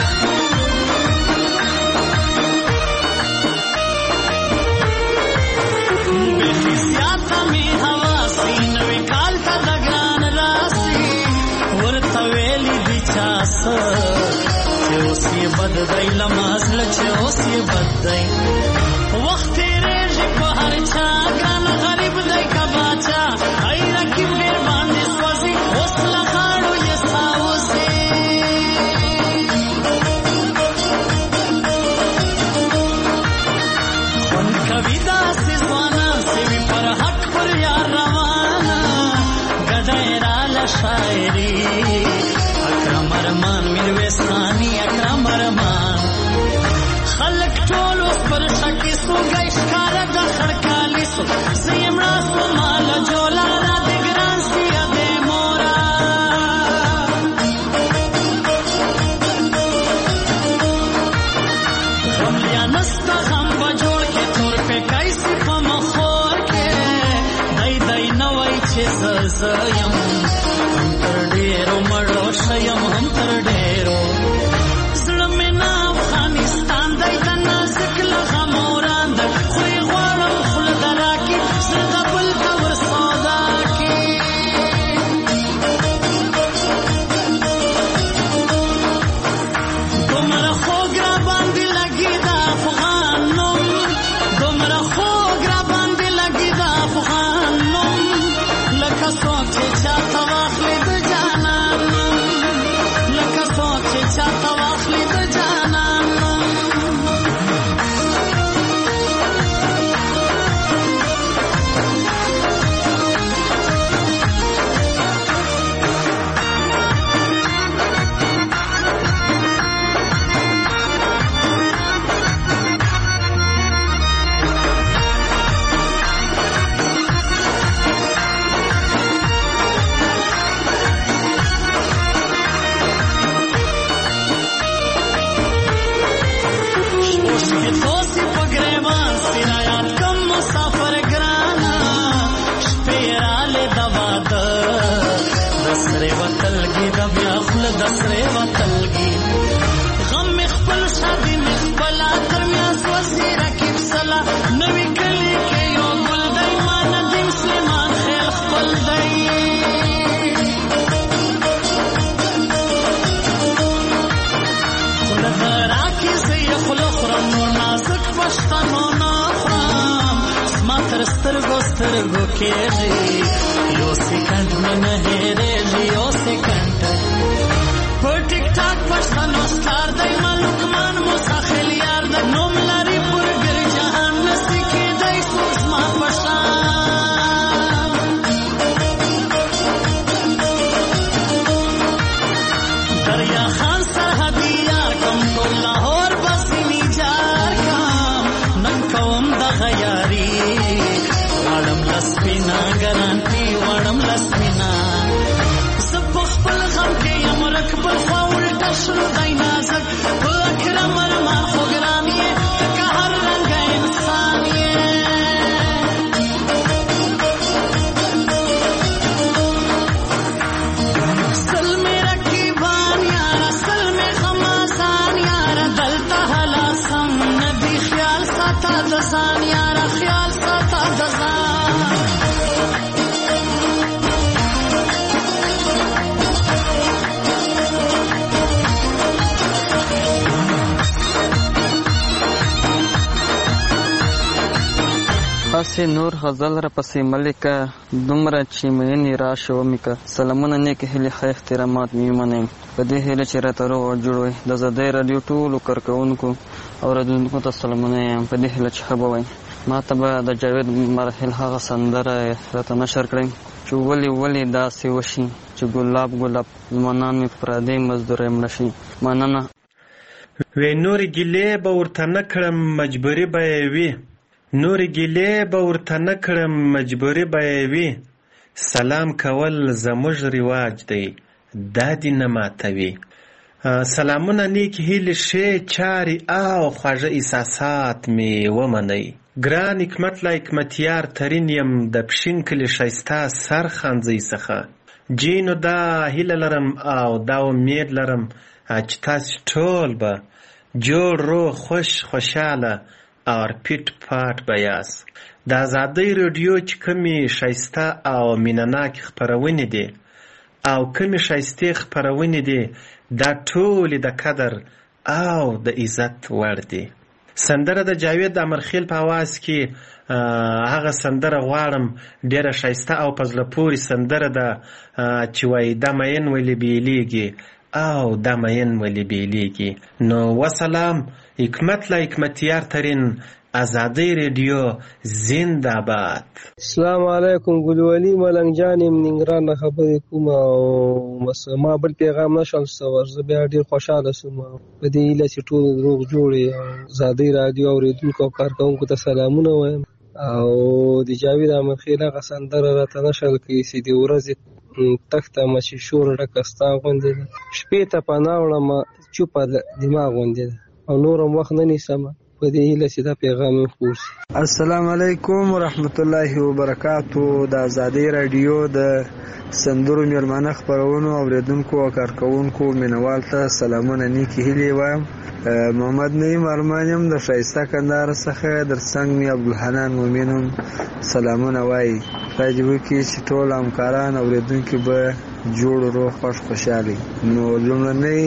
بد دی لماز لچه اوسی بد دی وقت تیریږي په هر چا ګران غریب دی که باچا ای رقیب ډېر باندې سوځي اوس له غاړو یې ساوځي خوند کوي داسې ځوانان سوي پر حق پر یار روانه ګډه یې راله شاعري اکرم ارمان میرویس خاني اکرم ارمان خلق ټول اوس پر شکې سو گئی ښکاره د خړکالي سو زه یې مړه سوم ماله جولا را د ګران سیه د مورا غم یا نسته غم به جوړ کې تور پیکی سي په مخور کې دی دی نه وای چې زه زه یم هم تر ډېرو مړو شیم هم تر ډېرو زړه مې نه افغانستان دی د نازک له غموران دی خو یې غواړم خوله د راکي زه د بل ته ور سودا کې دومره خوږ را باندې لګي د افغان نوم دومره خوږ را باندې لګي د افغان نوم لکه څوک چې چاته واخلي د جانان لکه څوک چې چاته واخلي د جانان دسرے وطلگی غم می خپل شادی می خپل اتر می اسوسی رکیب سلا نوی کلی کې یو گل دی ما ندیم سلیمان خیل خپل دی سترګو کېږي یو سکند مې نه هېرېږي یو سکند په ټیک ټاک پښتنو ستار دی ملکمان موسی خلیار د نوم لري پر ګر جهان نسي کېدی څوک زما په شان دریا خان سرحدي یار کوم ټول لاهور بسې میجار کام نن کوم دغه یاري واړم لسپینا ګرانټي واړم لسپینا زه په خپل غم کې یم رکبل خوا الټه شنو دی نازک په اکرم ارمان خو ګران یې که هر رنګه انسان یې سل مې رقیبان یاره سل مې غمازان یاره دلته هلاسم نه دی خیال ساته د ځان یاره خیال ساته د ځان پسې نور غزل را پسې ملکه دومره چې مینې راشه ومیکه سلامونه نیکې هیلې ښه احترامات مې ومنئ په دې هیله چې راته روغ او جوړ وئ د ازادۍ راډیو ټولو کارکوونکو او اورېدونکو ته سلامونه یم په دې هیله چې ښه به وئ ما ته به د جاوید مرحل هغه سندره راته نشر کړئ چې ولې ولې داسې وشي چې ګلاب ګلاب ځوانان مې پردی مزدورۍ مړه شي مننه وی نورې ګیلې به ورته نه کړم مجبوري به یې وي نورې ګیلې به ورته نه کړم مجبوري به یې وي سلام کول زموږ رواج دی دا دې نه ماتوي سلامونه نیکې هیلې ښې چارې او خواږه احساسات مې ومنئ ګران حکمت لا حکمتیار ترین یم د پښین کلي ښایسته سر خانځۍ څخه جینو دا هیله لرم او دا امید لرم چې تاسې ټول به جوړ روغ خوش خوشحاله او پیټ پاټ به یاست د ازادۍ راډیو چې کومې ښایسته او مینهناکې خپرونې دي او کومې ښایستې خپرونې دي دا ټولې د قدر او د عزت وړ دي سندره د جاوید امرخیل په اواز کې هغه سندره غواړم ډېره ښایسته او په زړه پورې سندره ده چې وایي دا مین ولې بیلیږي او دا مین ولې بیلیږي نو وسلام حکمت لا حکمتیار ترین ازادۍ ریډیو زنده باد السلام علیکم ګلوالي ملنګ جان یم ننګرهار نه خبرې کوم او ما بل پیغام نشم ستور زه بیا ډېر خوشحاله شوم په دې هیله چې ټول روغ جوړې ازادۍ راډیو اورېدونکو او کارکوونکو ته سلامونه وایم او د جاوید امرخیل هغه سندره راته نشل کوي چې د ورځې تختمه چې شور ډکه ستا غوندې ده شپې ته پناه وړم چوپه دماغ غوندې ده او نور هم وخت نه نیسم په دې هیله چې دا پیغام یې خپور شي السلام علیکم ورحمت الله وبرکاتو د ازادۍ راډیو د سندرو میلمانه خپرونو اوریدونکو او کارکوونکو مینوال ته سلامونه نیکې هیلې وایم محمد نعیم ارمان یم د ښایسته کندهار څخه در څنګ مې عبدالحنان مومن هم سلامونه وایي خدای دې وکړي چې ټول همکاران اوریدونکي به جوړ روغ خوښ خوشحاله نو لومړنی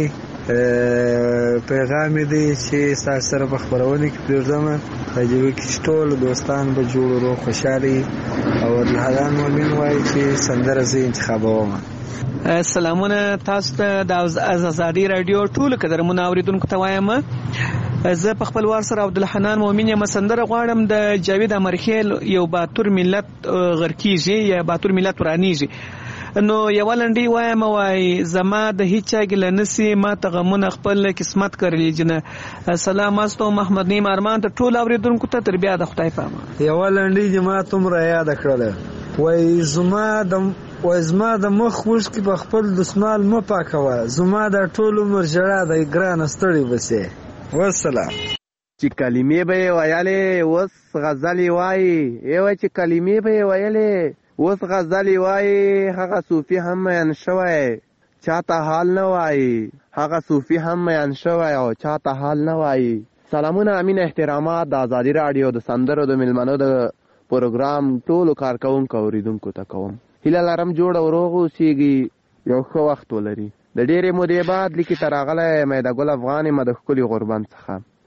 پیغام دی چې ستاسو سره په خپرونه کې پرېږدم خدای دې وکړي چې ټول دوستان به جوړ روغ خوشحاله او عبدالحنان مومن وایي چې سندره زه انتخابوم سلامونه تاسو ته د ازادۍ راډیو ټولو قدرمنو اوریدونکو ته وایم زه په خپل وار سره عبدالحنان مومن یم سندره غواړم د جاوید امرخیل یو باتور ملت غرکیږي یا باتور ملت ورانیږي نو یو لنډي وایم وای زما د هیڅ ګل نسی ما ته غمونه خپل قسمت کړی جن سلام واستو محمد نعیم ارمان ته ټول اوریدونکو ته تر بیا د خدای پامه یو لنډي جماعت هم را یاد کړل وای زما د وای زما د مخ وښ کې په خپل دسمال مو پاکوه زما د ټول عمر جړه د ګران ستړي وسه والسلام چې کلمې به ویلې وس غزلې وای ایو چې کلمې به ویلې وس غزلې وای هغه صوفي هم ان شوی چاته حال نه وای هغه صوفي هم ان شوی او چاته حال نه وای سلامونه امین احترامات د ازادۍ راډیو د سندرو د ملمنو د پروګرام ټولو کارکوونکو اوریدونکو ته کوم هیله لرم جوړ او روغ اوسیږي یو ښه وخت ولري د ډېرې مودې بعد لیکي ته راغلی میده ګل افغان یم د ښکلي غوربند څخه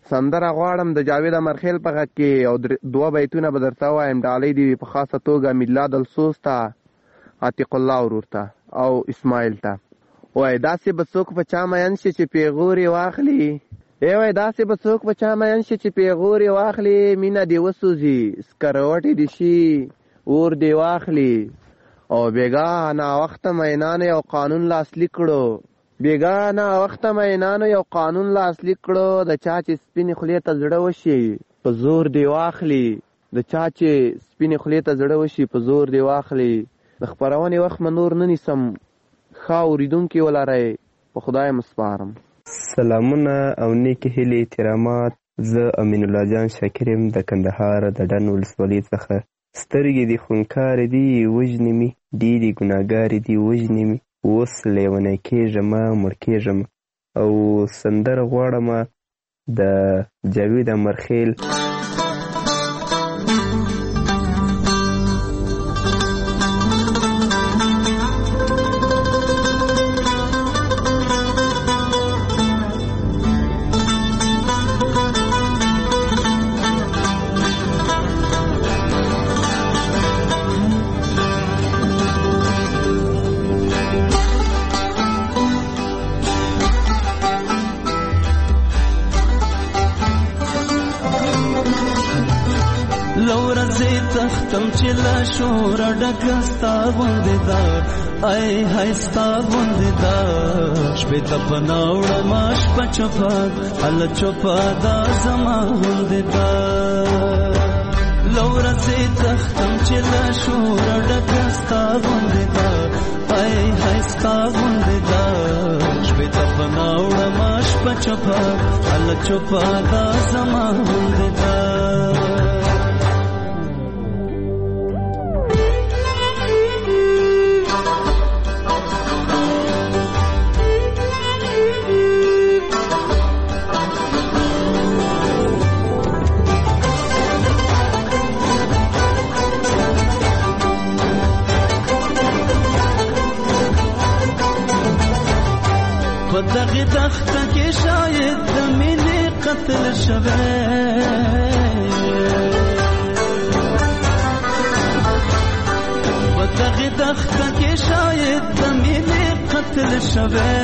سندره غواړم د جاوید امرخیل په غږ کې او دوه بیتونه به درته ووایم. ډالۍ دې په خاصه توګه میلاد السوس ته، عتیق الله ورور ته او اسماعیل ته. وای داسې به څوک په چا مین شي چې پیغورې واخلي، ای وای داسې به څوک په چا مین شي چې پیغورې واخلي، مینه دې وسوځي سکروټې دې شي اور دې واخلي. او بیګا ناوخته مینانو یو قانون لاسلیک کړو، بیګا ناوخته مینانو یو قانون لاسلیک کړو، د چا چې سپینې خولې ته زړه وشي په زور دې واخلي، د چا چې سپینې خولې ته زړه وشي په زور دې واخلي. د خپرونې وخت مې نور نه نیسم، ښه اورېدونکي ولرئ، په خدای مسپارم. سلامونه او نیکې هیلې احترامات. زه امین الله جان شاکر یم د کندهار د ډن ولسوالۍ څخه. سترګې دې خونکارې دي وژنې مې، ډېرې ګناهګارې دي وژنې مې، اوس لیونی کېږمه مړ کېږمه. او سندره غواړمه د جاوید امرخیل. تختم چې لا شور ډکه ستا غوندې ده، ای های ستا غوندې ده، شپې ته په ناوړمه شپه چوپه هله چوپه دا زما غوندې ده. له ورځې تختم چې لا شور ډکه ستا غوندې ده، ای های ستا غوندې ده، شپې ته په ناوړمه شپه چوپه هله چوپه دا زما غوندې ده. په دغه دښته کې شاید د مینې قتل شوی، په دغه دښته کې شاید د مینې قتل شوی،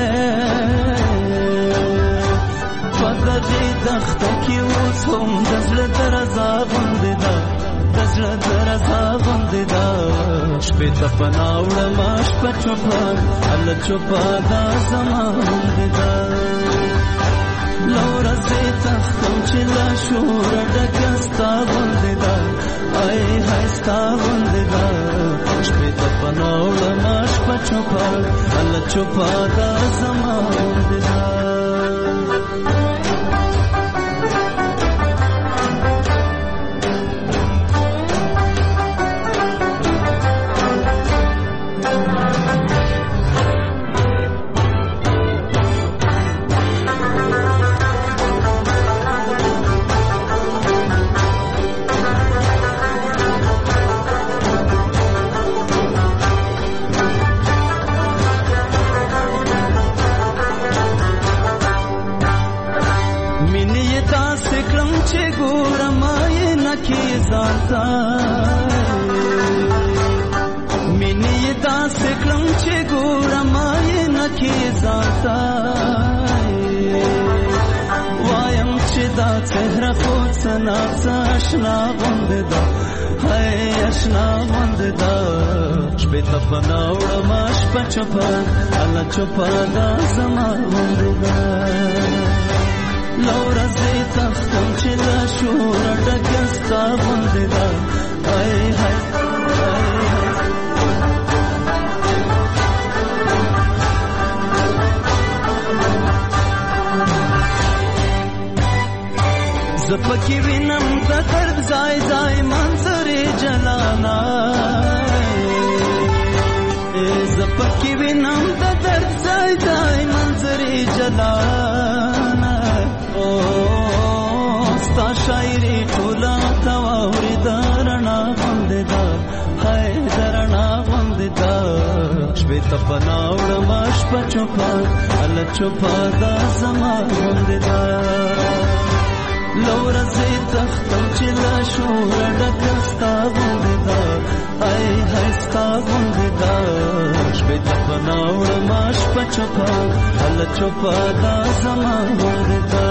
په دغه دښته کې اوس هم د زړه درزا غوندې ده، د زړه درزا غوندې ده، شپې ته په ناوړمه شپه چوپه هله چوپه دا زما غوندې ده. له ورځې تختم چې له شوره ډکه ستا غوندې ده، ای های ستا غوندې ده، شپې ته په ناوړمه شپه چوپه هله چوپه دا زما غوندې ده. مینې داسې کړم چې ګورم آینه کې ځانته، وایم چې دا څهره خو څه ناڅه اشنا غوندې ده، هی اشنا غوندې ده، شپې ته په ناوړمه شپه چوپه هله چوپه دا زما غوندې ده. له ورځې تختم چې له شوره ډکه ستا غوندې ده، ای های زه پکې وینم د درد ځای ځای منظرې جلانا، زه پکې وینم د درد ځای ځای منظرې جلانا. او ستا شاعري ټوله ته واورېده رڼا غوندې ده، هی د رڼا غوندې ده، شپې ته په ناوړمه شپه چوپه هله چوپه دا زما غوندې ده. لورځې تختم چې لا شوره ډکه ستا غوندې ده ای های ستا غوندې ده شپې ته په ناوړمه شپه چوپه هله چوپه دا زما غوندې ده.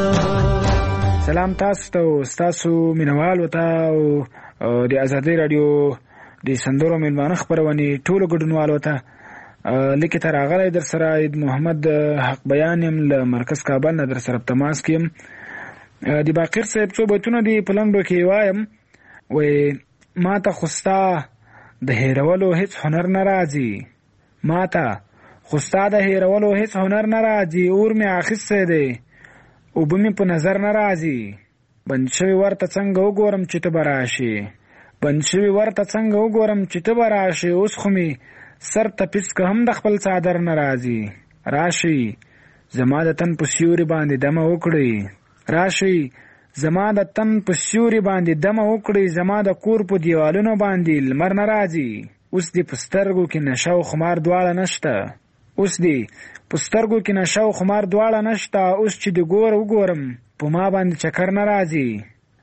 سلام تاسو ته او ستاسو مینوالو ته او د ازادۍ راډیو د سندرو میلمانه خپرونې ټولو ګډونوالو ته لیکې ته راغلی در سره عید محمد حق بیان یم له مرکز کابل نه در سره په تماس کې یم. د باقر صاحب څو بیتونه دي په لنډو کې وایم. وایي ما ته خو ستا د هېرولو هېڅ هنر نه راځي، ما ته خو ستا د هېرولو هېڅ هنر نه راځي، اور مې اخیستی دی اوبه مې په نظر نه راځي، بند شوي ورته څنګه وګورم چې ته به راشې، بند شوي ورته څنګه وګورم چې ته به راشې، اوس خو مې سر تپیس که هم د خپل څادر نه راځي، راشي زما د تن په سیوري باندې دمه وکړئ، راشي زما د تن په سیوري باندې دمه وکړئ، زما د کور په دیوالونو باندې لمر نه راځي، اوس دې په سترګو کې نشه او خمار دواړه نشته، اوس دې په سترګو کې نشه او خمار دواړه نشته، اوس چې دې ګور وګورم په ما باندې چکر نه راځي.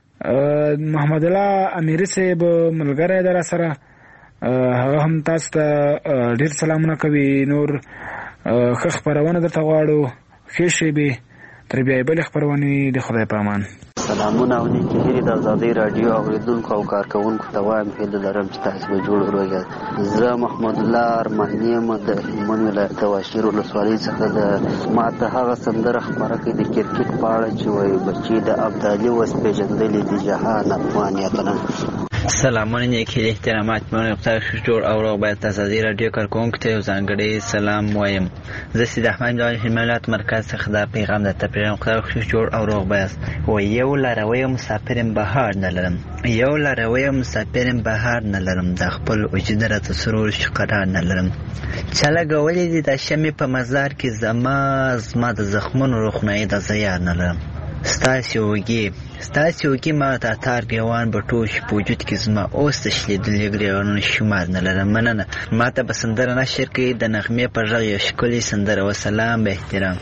محمد الله امیری صاحب ملګری در سره هغه هم تاسو ته ډېر سلامونه کوي. نور ښه خپرونه درته غواړو، ښې شېبې تر بیا بلې خپرونې د خدای په امان. سلامونه او نیکې هیلې د ازادۍ راډیو اورېدونکو او کارکوونکو ته وایم هیله لرم چې تاسو به جوړ روږئ. زه محمد الله ارماني یم د هلمند ولایت د واشیر ولسوالۍ څخه. د ما ته هغه سندره خپره کړې د کرکټ په اړه چې وایي بچي د ابدالي وس پېژندلې د جهان افغانیتونه. سلامونه نیکې احترامات مې مختار جوړ او روغ باید ازادۍ راډیو کارکوونکو ته یو ځانګړی سلام وایم. زه سید احمد د هلمند ولایت مرکز څخه دا پیغام درته پرېږدم. مختار جوړ او روغ باید. وایي یو لاروی مسافرم بهار نه لرم، یو لاروی مسافرم بهار نه لرم، د خپل وجود راته سرور شي قرار نه لرم، چا لګولې دي د شمې په مزار کې زما زما د زخمونو روښنایي د زیار نه لرم، ستاسې وږي ستاسې وږي ما ته تار ګریوان به ټول شي په وجود کې زما اوس تشلیدلي ګریوانونه شمار نه لرم. مننه. ما ته به سندره نشر کوي د نغمې په غږ یو ښکلې سندره. وسلام به احترام.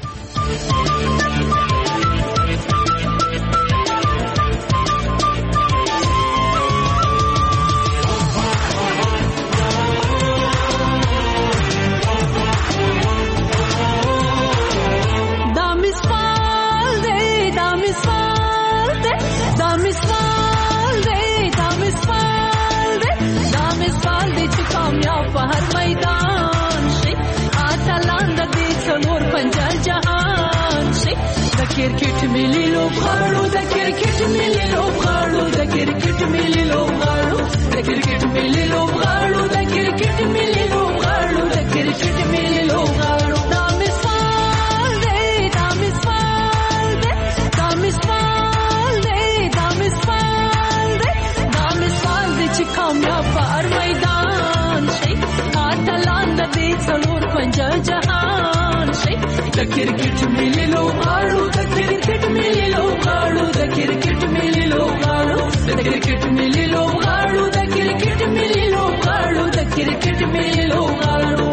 کرکټ ملي لوبغاړو د کرکټ ملي لوبغاړو د کرکټ ملي لوبغاړو د کرکټ ملي لوبغاړو د کرکټ ملي لوبغاړو د کرکټ ملي لوبغاړو. دا مثال دی دا مثال دی دا مثال دی دا مثال دی دا مثال دی چې کامیاب په هر میدان شي، اتلان د دې څلور پنځه جهان شي. د کرکټ ملي لوبغاړو د کرکټ ملي لوبغاړو د کرکټ ملي لوبغاړو د کرکټ ملي لوبغاړو د کرکټ ملي لوبغاړو د کرکټ ملي لوبغاړو.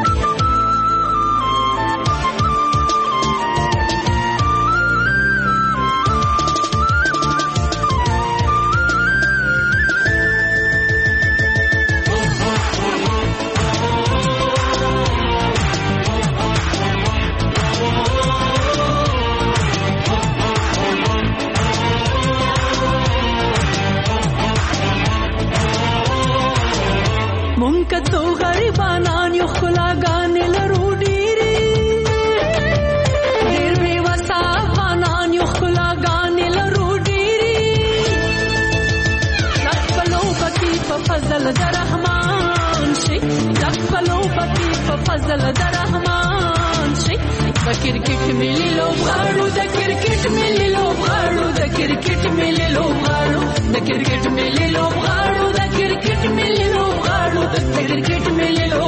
څو غریبانان یو ښکلاګانې لرو ډېرې، ډېر بې وسه افغانان یو ښکلاګانې لرو ډېرې، لږ پلو پکې په فضل د رحمان شي، لږ پلو پکې په فضل د رحمان شي. د کرکټ ملي لوبغاړو د کرکټ ملي لوبغاړو د کرکټ ملي لوبغاړو د کرکټ ملي لوبغاړو د کرکټ ملي لوبغاړو د کرکټ ملي لوبغاړو